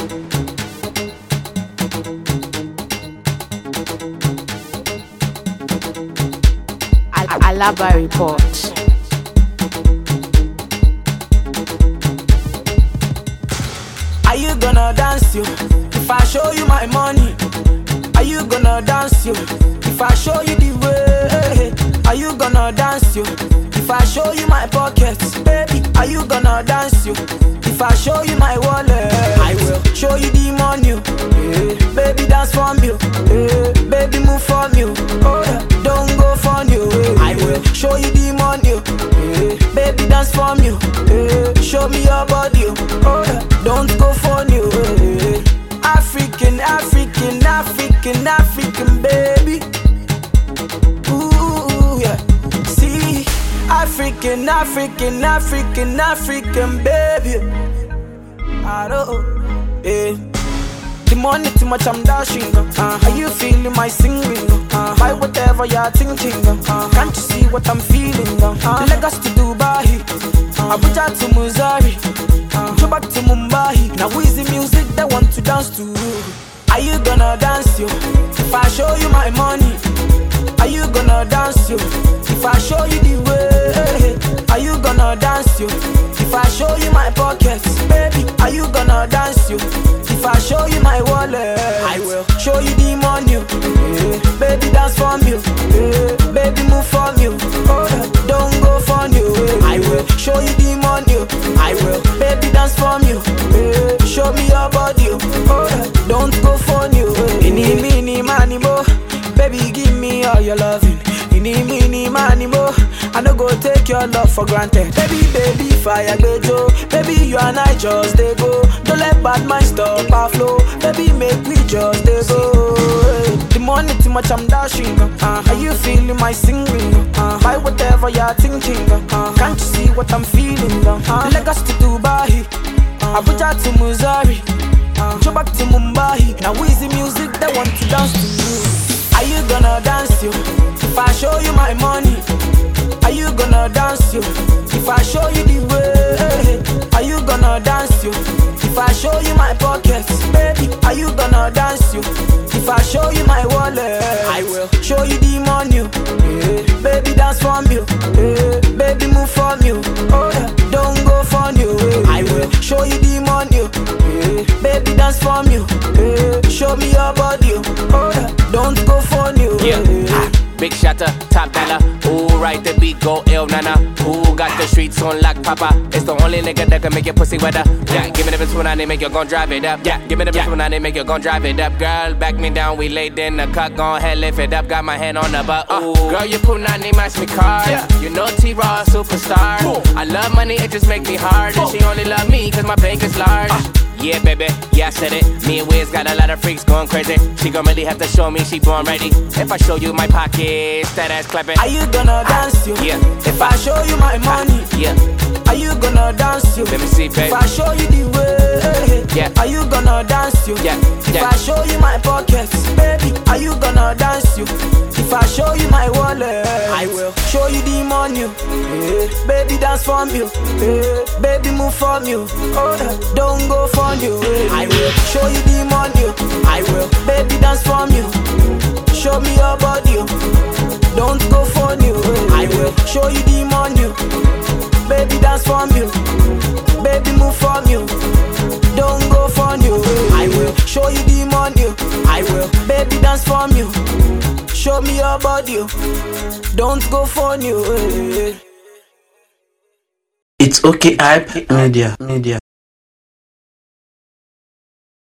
Alaba report. Are you gonna dance you if I show you my money? Are you gonna dance you if I show you the way? Are you gonna dance you if I show you my pockets? Baby, are you gonna dance you if I show you my wallet? I will show you the money. Baby, dance for me. Baby, move for me. Oh, yeah. Don't go for you. I will show you the money. Baby, dance for me. Show me your body. Oh, yeah. Don't go for you. African, African, African, African, baby. Ooh, yeah. See, African, African, African, African, baby. I don't, yeah. The money too much, I'm dashing. Are you feeling my singing? Buy whatever you're thinking. Can't you see what I'm feeling? Lagos to Dubai, Abuja to Missouri, go back to Mumbai. Now is the music they want to dance to? Are you gonna dance you if I show you my money? Are you gonna dance you if I show you the way? Are you gonna dance you if I show you my pockets? Baby, are you gonna dance you if I show you my wallet? I will show you the money. Baby, dance for me. Baby, move for me. Oh, yeah. Don't go for you. I will show you the money. I will, baby, dance for me. Show me your body. Oh, yeah. Don't go for you. Mini, mini, money, mo. Baby, give me all your loving. Mini, mini, money, mo. I no go take your love for granted. Baby, baby, fire bejo. Baby, you and I just they go. Don't let bad mind stop our flow. Baby, make me just they go. The money too much, I'm dashing. Are you feeling my singing? Buy whatever you're thinking. Can't you see what I'm feeling? Lagos to Dubai, Abuja to Missouri, go back to Mumbai. Now is the music they want to dance to you? Are you gonna dance you if I show you my money? Are you gonna dance you if I show you the way? Are you gonna dance you if I show you my pockets? Baby, are you gonna dance you if I show you my wallet? I will show you the money. Baby, dance for me. Baby, move for me. Oh, yeah. Don't go for you. I will show you the money. Baby, dance for me. Show me your body. Oh, yeah. Don't go for you. Yeah. Big shatter, top dollar. Ooh, right the beat, go ill, nana. Ooh, got the streets on lock, papa. It's the only nigga that can make your pussy wetter. Yeah, give me the bitch when I make you gon' drive it up. Yeah, give me the bitch when I make you gon' drive it up. Girl, back me down, we laid in the cut, gon' head lift it up. Got my hand on the butt. Ooh, girl, you punani match me card. Yeah. You know T-Raw, superstar. Ooh. I love money, it just make me hard. And she only love me cause my bank is large. Yeah, baby, yeah, I said it. Me and Wiz got a lot of freaks going crazy. She gon' really have to show me she born ready. If I show you my pockets, that ass clapping. Are you gonna dance you? Yeah. If I show you my money? Yeah. Are you gonna dance you? Let me see, baby. If I show you the way? Yeah. Are you gonna dance you? Yeah. If Yeah. I show you my pockets? Baby, are you gonna dance you? If I show you my wallet? I will show you the money. Baby, dance for me. Baby, move for me. Oh, yeah. Don't go for you. I will show you the money. I will, baby, dance for me. Show me your body. Don't go for you. I will show you the money. Baby, dance for me. Baby, move for me. Don't go for you. I will show you the money. I will, baby, dance for me. Show me your body. Don't go for you. It's okay, hype media.